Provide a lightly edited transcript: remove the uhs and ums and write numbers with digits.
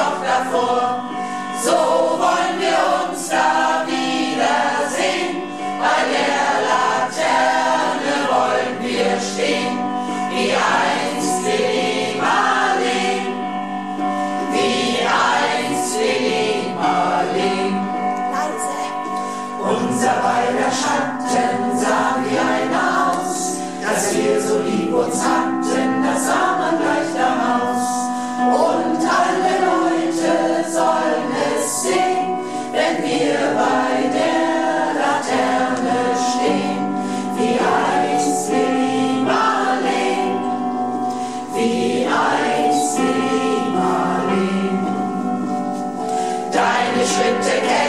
noch davor. So wollen wir uns da wiedersehen, bei der Laterne wollen wir stehen, wie einst Willi Marleen, wie einst Willi Marleen. Unser beider Schatten sah wie einer aus, dass wir so lieb uns hatten, das sah man gleich am Haus. Und alle Leute sollen es sehen, wenn wir bei der Laterne stehen, wie einst Willi Marleen, wie einst Willi Marleen. Deine Schritte kennen